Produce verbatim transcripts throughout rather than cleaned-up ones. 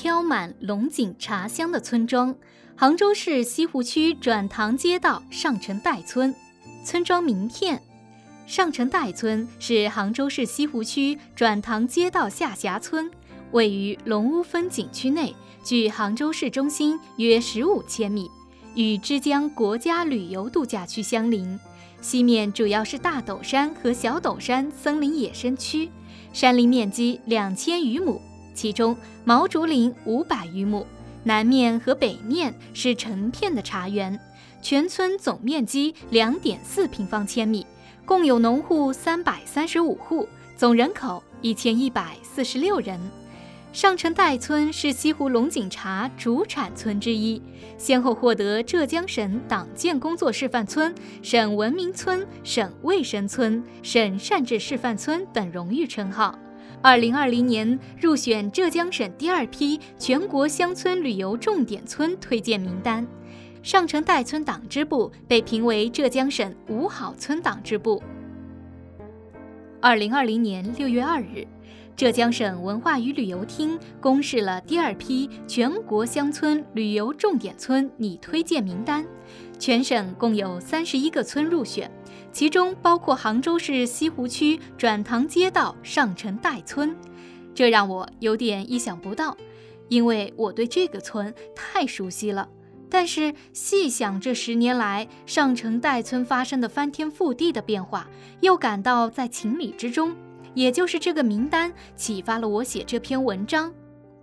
飘满龙井茶香的村庄，杭州市西湖区转塘街道上城岱村。村庄名片：上城岱村是杭州市西湖区转塘街道下辖村，位于龙屋风景区内，距杭州市中心约十五千米，与枝江国家旅游度假区相邻。西面主要是大陡山和小陡山森林野生区，山林面积两千余亩，其中毛竹林五百余亩，南面和北面是成片的茶园，全村总面积两点四平方千米，共有农户三百三十五户，总人口一千一百四十六人。上城岱村是西湖龙井茶主产村之一，先后获得浙江省党建工作示范村、省文明村、省卫生村、省善治示范村等荣誉称号。二零二零年入选浙江省第二批全国乡村旅游重点村推荐名单。上城岱村党支部被评为浙江省五好村党支部。二零二零年六月二日，浙江省文化与旅游厅公示了第二批全国乡村旅游重点村拟推荐名单，全省共有三十一个村入选，其中包括杭州市西湖区转塘街道上城岱村。这让我有点意想不到，因为我对这个村太熟悉了。但是细想这十年来上城岱村发生的翻天覆地的变化，又感到在情理之中。也就是这个名单启发了我写这篇文章。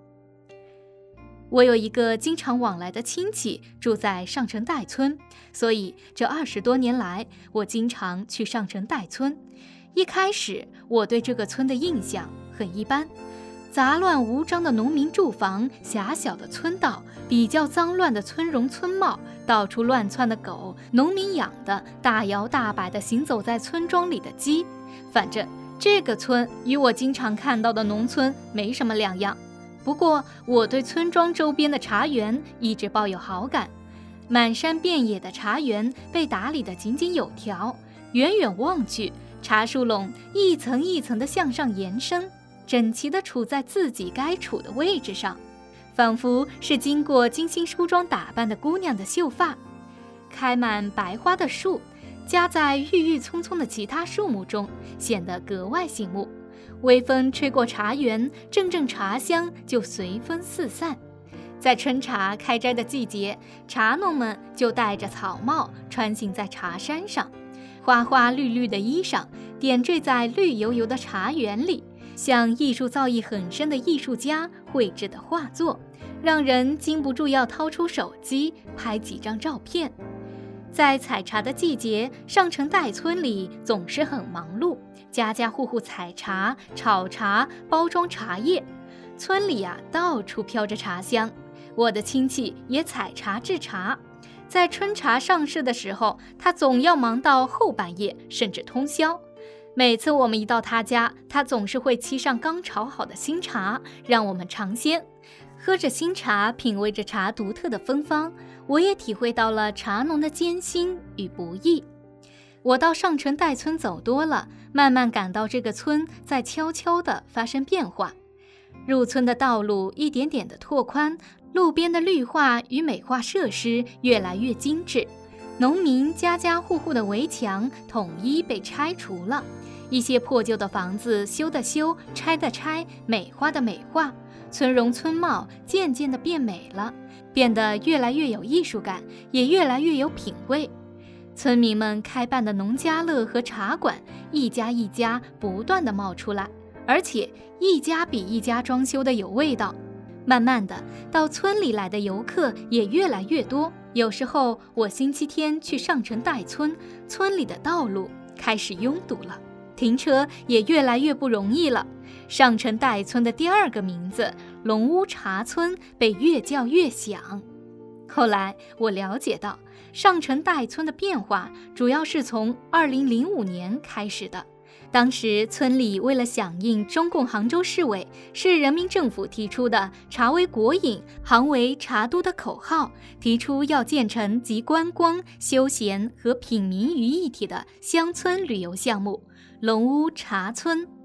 我有一个经常往来的亲戚住在上城岱村，所以这二十多年来我经常去上城岱村。一开始我对这个村的印象很一般，杂乱无章的农民住房，狭小的村道，比较脏乱的村容村貌，到处乱窜的狗，农民养的大摇大摆地行走在村庄里的鸡，反正这个村与我经常看到的农村没什么两样。不过我对村庄周边的茶园一直抱有好感，满山遍野的茶园被打理得井井有条，远远望去，茶树垄一层一层地向上延伸，整齐地处在自己该处的位置上，仿佛是经过精心梳妆打扮的姑娘的秀发。开满白花的树夹在郁郁葱葱的其他树木中，显得格外醒目。微风吹过茶园，阵阵茶香就随风四散。在春茶开摘的季节，茶农们就戴着草帽穿行在茶山上，花花绿绿的衣裳点缀在绿油油的茶园里，像艺术造诣很深的艺术家绘制的画作，让人禁不住要掏出手机拍几张照片。在采茶的季节，上城岱村里总是很忙碌，家家户户采茶、炒茶、包装茶叶，村里啊到处飘着茶香。我的亲戚也采茶制茶，在春茶上市的时候，他总要忙到后半夜，甚至通宵。每次我们一到他家，他总是会沏上刚炒好的新茶，让我们尝鲜。喝着新茶，品味着茶独特的芬芳，我也体会到了茶农的艰辛与不易。我到上城岱村走多了，慢慢感到这个村在悄悄地发生变化。入村的道路一点点地拓宽，路边的绿化与美化设施越来越精致，农民家家户户的围墙统一被拆除了，一些破旧的房子修的修，拆的拆，美化的美化，村容村貌渐渐地变美了，变得越来越有艺术感，也越来越有品味。村民们开办的农家乐和茶馆，一家一家不断地冒出来，而且一家比一家装修的有味道。慢慢的，到村里来的游客也越来越多。有时候我星期天去上城岱村，村里的道路开始拥堵了，停车也越来越不容易了。上城岱村的第二个名字龙屋茶村被越叫越响。后来我了解到，上城岱村的变化主要是从二零零五年开始的。当时村里为了响应中共杭州市委、市人民政府提出的茶为国饮、杭为茶都的口号，提出要建成集观光、休闲和品茗于一体的乡村旅游项目龙屋茶村。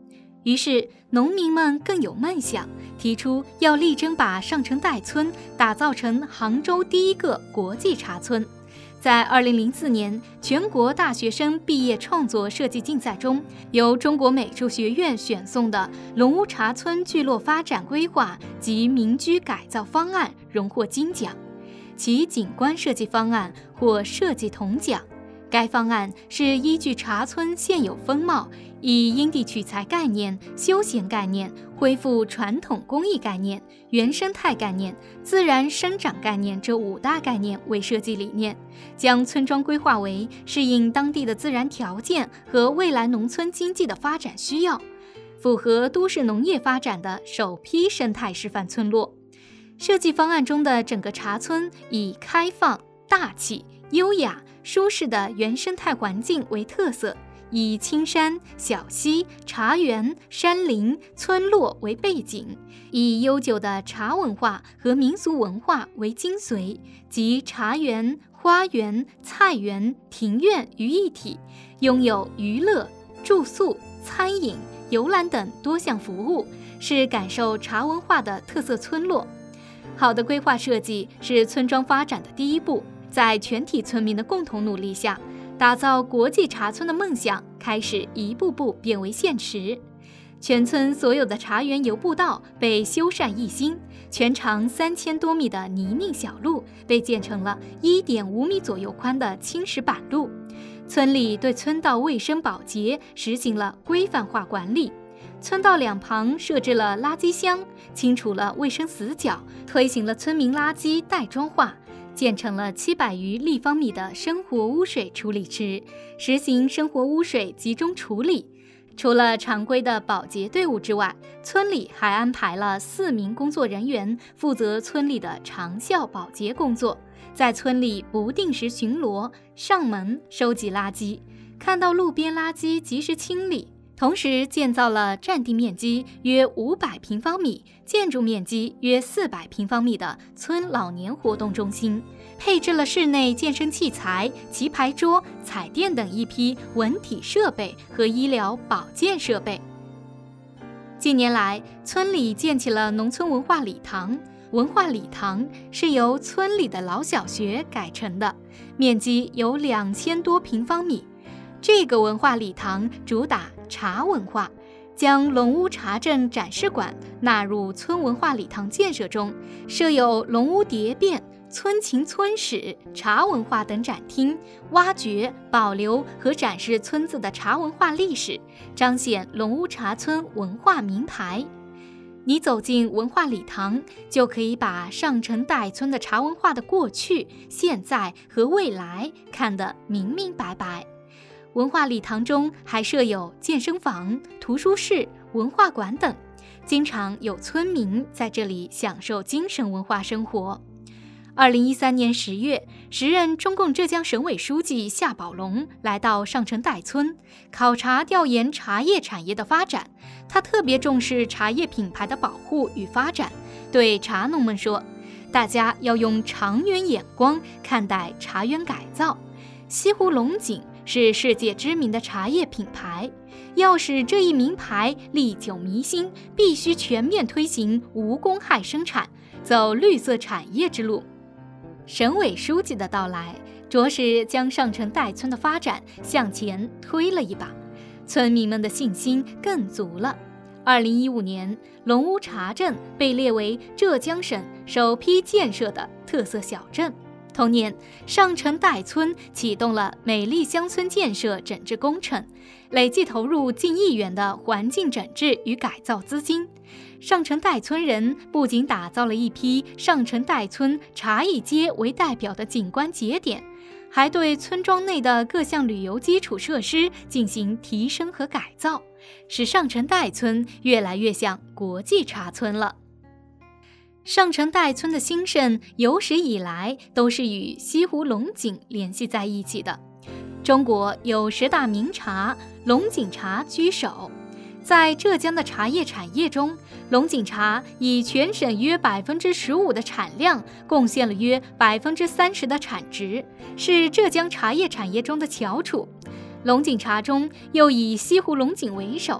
于是农民们更有梦想，提出要力争把上城岱村打造成杭州第一个国际茶村。在二零零四年全国大学生毕业创作设计竞赛中，由中国美术学院选送的龙屋茶村聚落发展规划及民居改造方案荣获金奖，其景观设计方案获设计铜奖。该方案是依据茶村现有风貌，以因地取材概念、休闲概念、恢复传统工艺概念、原生态概念、自然生长概念这五大概念为设计理念，将村庄规划为适应当地的自然条件和未来农村经济的发展需要，符合都市农业发展的首批生态示范村落。设计方案中的整个茶村以开放、大气、优雅、舒适的原生态环境为特色，以青山、小溪、茶园、山林、村落为背景，以悠久的茶文化和民俗文化为精髓，集茶园、花园、菜园、庭院于一体，拥有娱乐、住宿、餐饮、游览等多项服务，是感受茶文化的特色村落。好的规划设计是村庄发展的第一步，在全体村民的共同努力下，打造国际茶村的梦想开始一步步变为现实。全村所有的茶园游步道被修缮一新，全长三千多米的泥泞小路被建成了 一点五米左右宽的青石板路。村里对村道卫生保洁实行了规范化管理，村道两旁设置了垃圾箱，清除了卫生死角，推行了村民垃圾袋装化，建成了七百余立方米的生活污水处理池，实行生活污水集中处理。除了常规的保洁队伍之外，村里还安排了四名工作人员负责村里的长效保洁工作，在村里不定时巡逻，上门收集垃圾，看到路边垃圾及时清理。同时建造了占地面积约五百平方米、建筑面积约四百平方米的村老年活动中心，配置了室内健身器材、棋牌桌、彩电等一批文体设备和医疗保健设备。近年来，村里建起了农村文化礼堂。文化礼堂是由村里的老小学改成的，面积有两千多平方米。这个文化礼堂主打茶文化，将龙屋茶镇展示馆纳入村文化礼堂建设中，设有龙屋蝶变、村情村史、茶文化等展厅，挖掘、保留和展示村子的茶文化历史，彰显龙屋茶村文化名牌。你走进文化礼堂，就可以把上城岱村的茶文化的过去、现在和未来看得明明白白。文化礼堂中还设有健身房、图书室、文化馆等，经常有村民在这里享受精神文化生活。二零一三年十月，时任中共浙江省委书记夏宝龙来到上城岱村，考察调研茶叶产业的发展。他特别重视茶叶品牌的保护与发展，对茶农们说：“大家要用长远眼光看待茶园改造。西湖龙井是世界知名的茶叶品牌，要使这一名牌历久弥新，必须全面推行无公害生产，走绿色产业之路。”省委书记的到来，着实将上城岱村的发展向前推了一把，村民们的信心更足了。二零一五年，龙屋茶镇被列为浙江省首批建设的特色小镇。同年，上城岱村启动了美丽乡村建设整治工程，累计投入近亿元的环境整治与改造资金。上城岱村人不仅打造了一批上城岱村茶艺街为代表的景观节点，还对村庄内的各项旅游基础设施进行提升和改造，使上城岱村越来越像国际茶村了。上城岱村的兴盛有史以来都是与西湖龙井联系在一起的。中国有十大名茶，龙井茶居首。在浙江的茶叶产业中，龙井茶以全省约百分之十五的产量，贡献了约百分之三十的产值，是浙江茶叶产业中的翘楚。龙井茶中又以西湖龙井为首。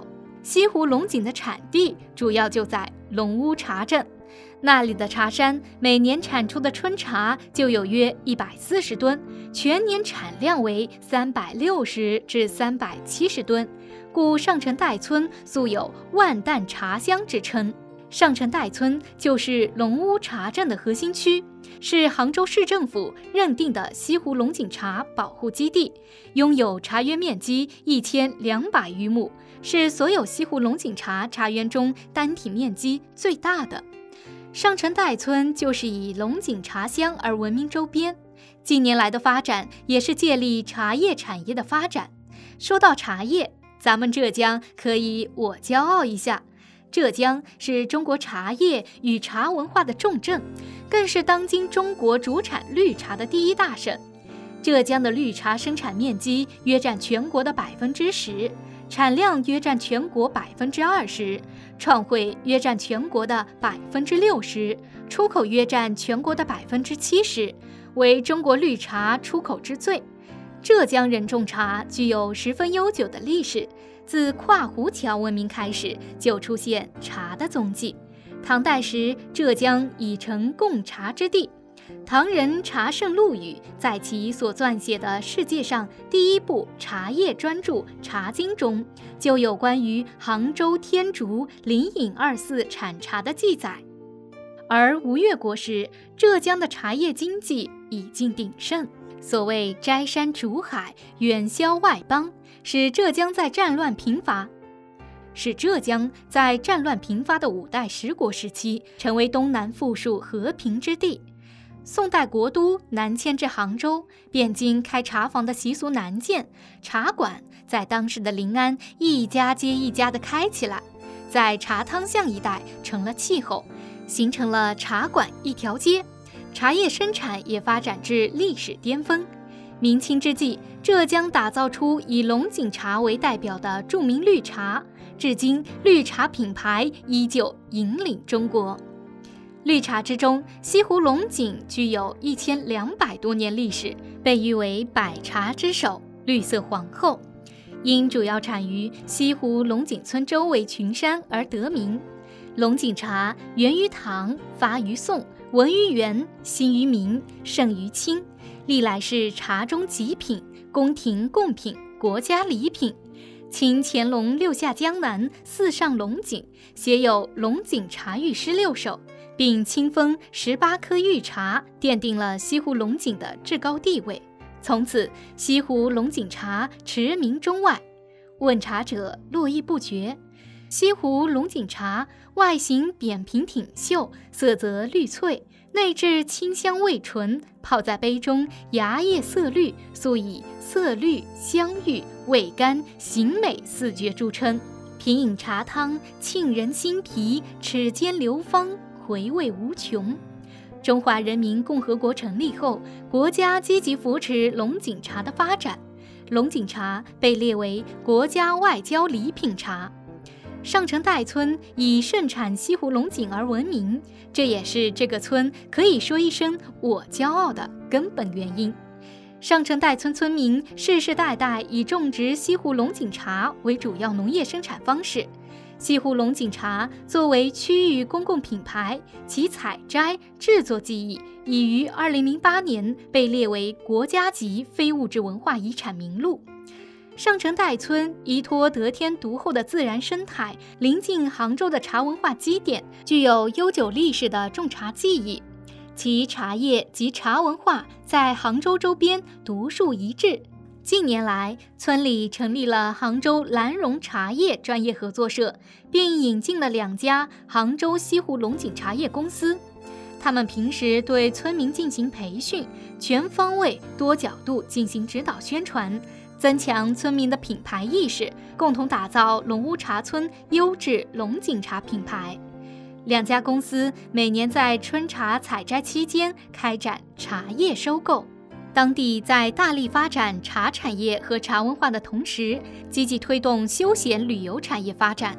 西湖龙井的产地主要就在龙屋茶镇，那里的茶山每年产出的春茶就有约一百四十吨，全年产量为三百六十至三百七十吨，故上城岱村素有万担茶乡之称。上城岱村就是龙屋茶镇的核心区，是杭州市政府认定的西湖龙井茶保护基地，拥有茶园面积一千两百余亩，是所有西湖龙井茶茶园中单体面积最大的。上城岱村就是以龙井茶乡而闻名周边，近年来的发展也是借力茶叶产业的发展。说到茶叶，咱们浙江可以我骄傲一下，浙江是中国茶叶与茶文化的重镇，更是当今中国主产绿茶的第一大省。浙江的绿茶生产面积约占全国的百分之十，产量约占全国百分之二十，创汇约占全国的百分之六十，出口约占全国的百分之七十，为中国绿茶出口之最。浙江人种茶具有十分悠久的历史，自跨湖桥文明开始就出现茶的踪迹。唐代时，浙江已成贡茶之地。唐人茶圣陆羽在其所撰写的世界上第一部茶叶专著《茶经》中，就有关于杭州天竺灵隐二寺产茶的记载。而吴越国时，浙江的茶叶经济已经鼎盛，所谓摘山逐海，远销外邦，使浙江在战乱频发使浙江在战乱频发的五代十国时期成为东南富庶和平之地。宋代国都南迁至杭州，汴京开茶坊的习俗难见，茶馆在当时的临安一家接一家的开起来，在茶汤巷一带成了气候，形成了茶馆一条街，茶叶生产也发展至历史巅峰。明清之际，浙江打造出以龙井茶为代表的著名绿茶，至今绿茶品牌依旧引领中国。绿茶之中，西湖龙井具有一千两百多年历史，被誉为百茶之首、绿色皇后，因主要产于西湖龙井村周围群山而得名。龙井茶源于唐，发于宋，闻于元，兴于明，盛于清，历来是茶中极品，宫廷贡品，国家礼品。清乾隆六下江南，四上龙井，写有龙井茶玉诗六首，并亲封十八颗玉茶，奠定了西湖龙井的至高地位。从此，西湖龙井茶驰名中外，问茶者络绎不绝。西湖龙井茶外形扁平挺秀，色泽绿翠，内质清香味醇，泡在杯中，芽叶色绿，素以色绿、香郁、味甘、形美四绝著称。品饮茶汤，沁人心脾，齿间流芳，回味无穷。中华人民共和国成立后，国家积极扶持龙井茶的发展，龙井茶被列为国家外交礼品茶。上城岱村以盛产西湖龙井而闻名，这也是这个村可以说一声我骄傲的根本原因。上城岱村村民世世代代以种植西湖龙井茶为主要农业生产方式。西湖龙井茶作为区域公共品牌，其采摘、制作技艺已于二零零八年被列为国家级非物质文化遗产名录。上城岱村依托得天独厚的自然生态，临近杭州的茶文化基点，具有悠久历史的种茶技艺，其茶叶及茶文化在杭州周边独树一帜。近年来，村里成立了杭州兰蓉茶叶专业合作社，并引进了两家杭州西湖龙井茶叶公司。他们平时对村民进行培训，全方位、多角度进行指导宣传，增强村民的品牌意识，共同打造龙屋茶村优质龙井茶品牌。两家公司每年在春茶采摘期间开展茶叶收购。当地在大力发展茶产业和茶文化的同时，积极推动休闲旅游产业发展，推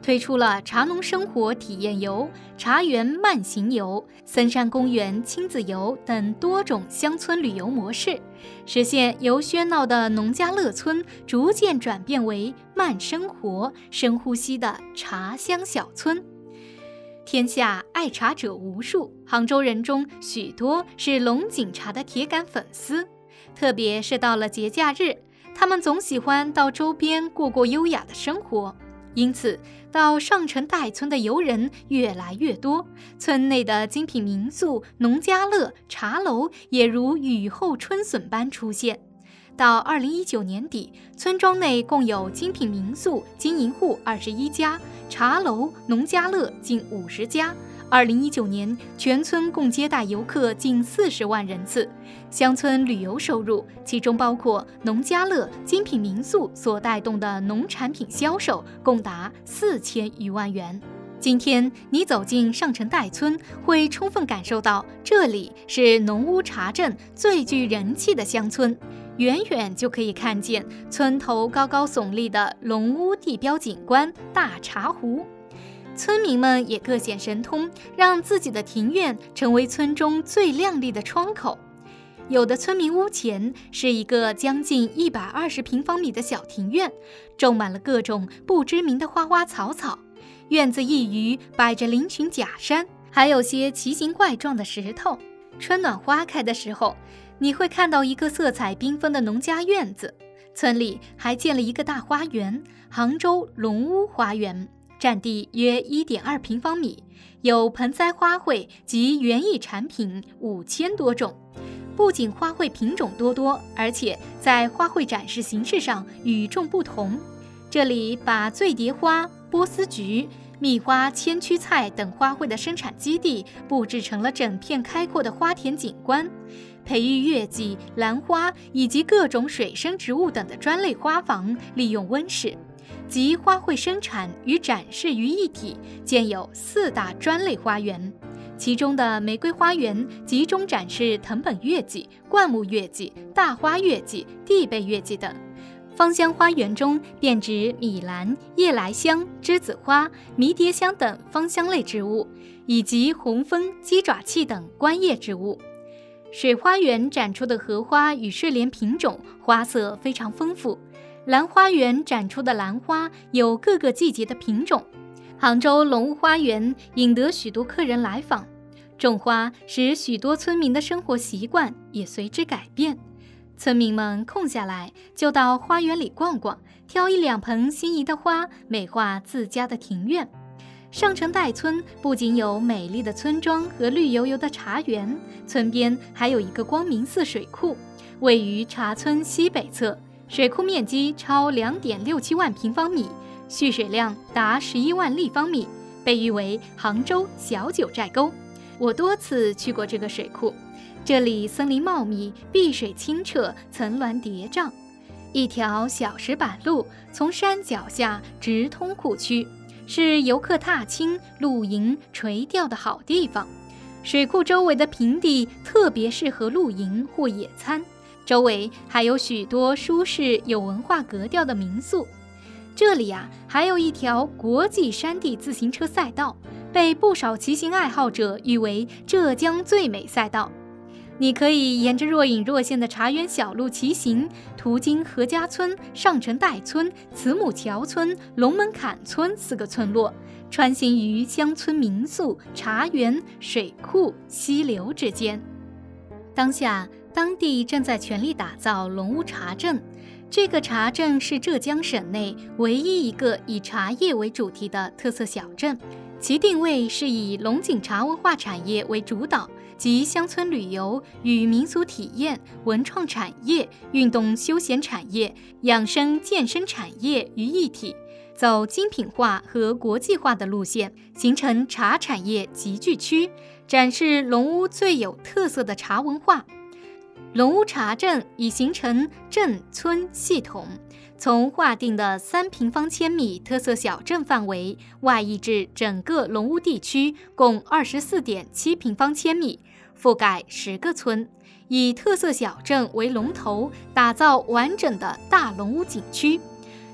推出了茶农生活体验游、茶园慢行游、森山公园亲子游等多种乡村旅游模式，实现由喧闹的农家乐村逐渐转变为慢生活、深呼吸的茶乡小村。天下爱茶者无数，杭州人中许多是龙井茶的铁杆粉丝，特别是到了节假日，他们总喜欢到周边过过优雅的生活。因此，到上城岱村的游人越来越多，村内的精品民宿、农家乐、茶楼也如雨后春笋般出现。到二零一九年底，村庄内共有精品民宿经营户二十一家，茶楼、农家乐近五十家。二零一九年，全村共接待游客近四十万人次。乡村旅游收入，其中包括农家乐、精品民宿所带动的农产品销售，共达四千余万元。今天你走进上城岱村，会充分感受到这里是农屋茶镇最具人气的乡村。远远就可以看见村头高高耸立的龙屋地标景观大茶壶。村民们也各显神通，让自己的庭院成为村中最亮丽的窗口。有的村民屋前是一个将近一百二十平方米的小庭院，种满了各种不知名的花花草草。院子一隅摆着嶙峋假山，还有些奇形怪状的石头。春暖花开的时候，你会看到一个色彩缤纷的农家院子。村里还建了一个大花园——杭州龙屋花园，占地约 一点二平方米，有盆栽花卉及园艺产品五千多种。不仅花卉品种多多，而且在花卉展示形式上与众不同。这里把醉蝶花、波斯菊、蜜花、千屈菜等花卉的生产基地布置成了整片开阔的花田景观，培育月季、兰花以及各种水生植物等的专类花房，利用温室，集花卉生产与展示于一体，建有四大专类花园。其中的玫瑰花园集中展示藤本月季、灌木月季、大花月季、地贝月季等。芳香花园中遍植米兰、夜来香、栀子花、迷迭香等芳香类植物，以及红枫、鸡爪楫等观叶植物。水花园展出的荷花与睡莲品种花色非常丰富，兰花园展出的兰花有各个季节的品种。杭州龙屋花园引得许多客人来访，种花使许多村民的生活习惯也随之改变。村民们空下来就到花园里逛逛，挑一两盆心仪的花，美化自家的庭院。上城岱村不仅有美丽的村庄和绿油油的茶园，村边还有一个光明寺水库，位于茶村西北侧，水库面积超 两点六七万平方米，蓄水量达十一万立方米，被誉为杭州小九寨沟。我多次去过这个水库，这里森林茂密，碧水清澈，层峦叠嶂，一条小石板路从山脚下直通库区，是游客踏青、露营、垂钓的好地方。水库周围的平地特别适合露营或野餐，周围还有许多舒适有文化格调的民宿。这里啊，还有一条国际山地自行车赛道，被不少骑行爱好者誉为浙江最美赛道。你可以沿着若隐若现的茶园小路骑行，途经何家村、上城岱村、慈母桥村、龙门坎村四个村落，穿行于乡村民宿、茶园、水库、溪流之间。当下，当地正在全力打造龙屋茶镇。这个茶镇是浙江省内唯一一个以茶叶为主题的特色小镇，其定位是以龙井茶文化产业为主导，集乡村旅游与民俗体验、文创产业、运动休闲产业、养生健身产业于一体，走精品化和国际化的路线，形成茶产业集聚区，展示龙屋最有特色的茶文化。龙屋茶镇已形成镇村系统，从划定的三平方千米特色小镇范围外溢至整个龙屋地区，共 二十四点七平方千米，覆盖十个村，以特色小镇为龙头，打造完整的大龙屋景区。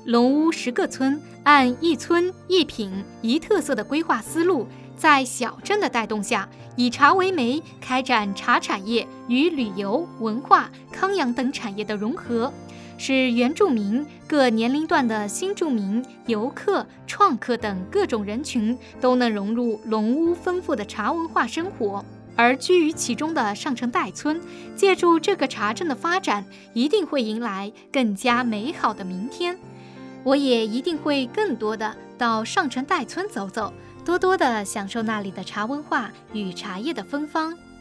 龙屋十个村按一村一品一特色的规划思路，在小镇的带动下，以茶为媒，开展茶产业与旅游、文化、康养等产业的融合，使原住民、各年龄段的新住民、游客、创客等各种人群都能融入龙屋丰富的茶文化生活。而居于其中的上城代村，借助这个茶镇的发展，一定会迎来更加美好的明天。我也一定会更多的到上城代村走走，多多的享受那里的茶文化与茶叶的芬芳。